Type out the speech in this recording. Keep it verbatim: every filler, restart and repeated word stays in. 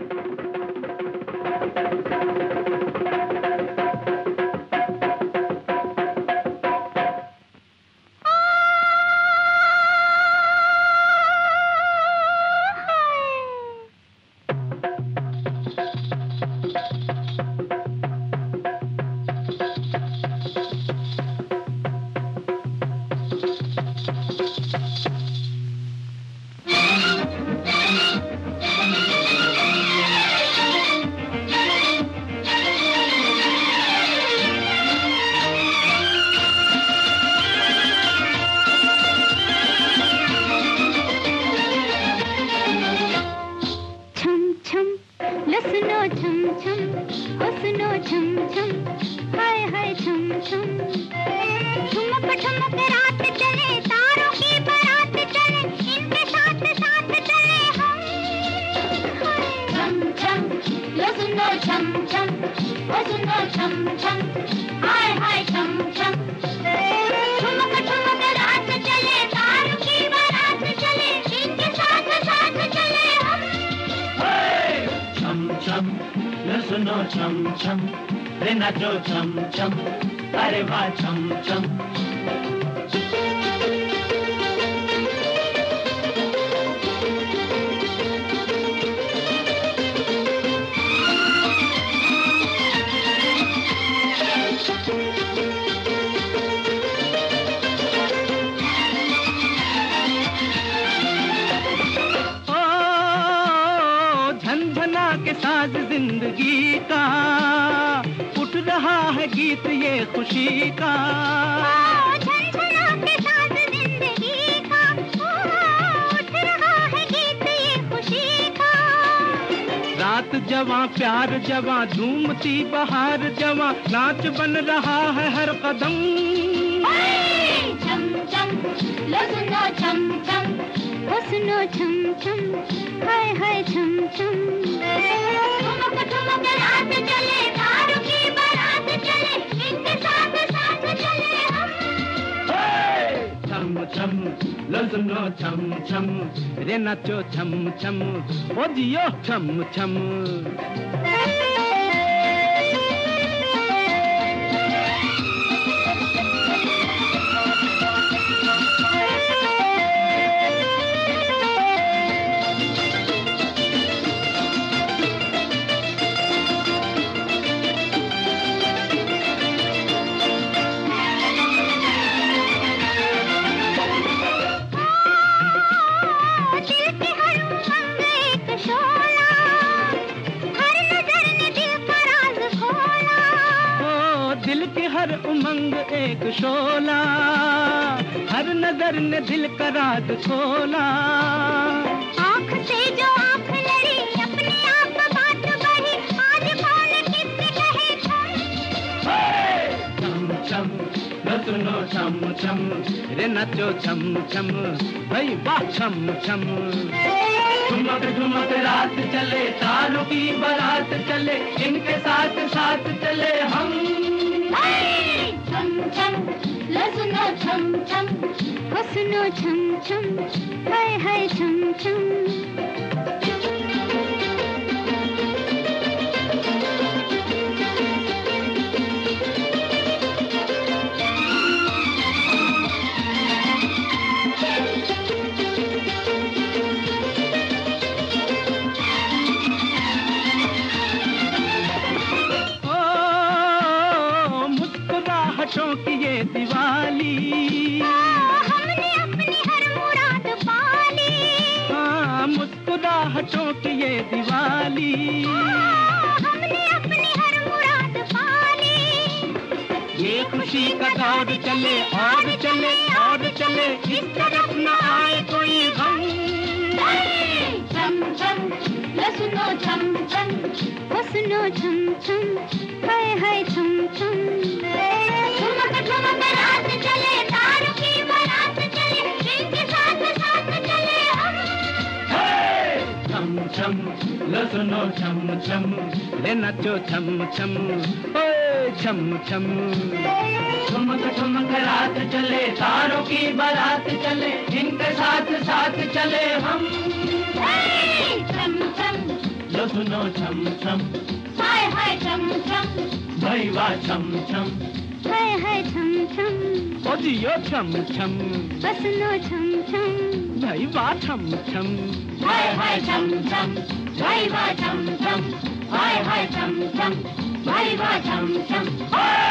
जवां झूमती बहार जवां नाच बन रहा है हर कदम। छम छम लो सुनो छम छम ओ सुनो छम छम हाय हाय छम छम ठुमक ठुमक रात चले तारों की बारात चले इनके साथ साथ चले हम। छम छम लो सुनो छम छम रे नाचो छम छम ओ जियो छम छम। उमंग एक शोला हर नजर ने दिल का राज खोला। आँख से जो आँख लड़ी अपने आप बात बढ़ी आज कौन किससे कहे छम छम लो सुनो छम छम रे नाचो छम छम भाई वाह छम छम। ठुमक ठुमक रात चले तारों की बारात चले इनके साथ साथ चले हम। छम छम लो सुनो छम छम ओ सुनो छम छम हाय हाय छम छम। मुस्कुराहटों की ये दिवाली हमने अपनी हर मुराद पाली। हाँ मुस्कुराहटों की ये दिवाली हमने अपनी हर मुराद पाली। ये खुशी का दौर चले और चले और चले इस तरफ न आए कोई गम। छम छम लो सुनो छम छम ओ सुनो छम छम हाय हाय छम छम। ठुमक ठुमक रात चले तारों की बारात चले इनके साथ साथ चले हम। छम छम लो सुनो छम छम रे नाचो छम छम ओए छम छम। ठुमक ठुमक रात चले तारों की बारात चले इनके साथ साथ चले हम। छम छम लो सुनो छम छम, हाय हाय छम छम, भाई वाह छम छम, हाय हाय छम छम, ओ जियो छम छम, ओ सुनो छम छम, भाई वाह छम छम, हाय हाय छम छम, भाई वाह छम छम, हाय हाय छम छम, भाई वाह छम छम।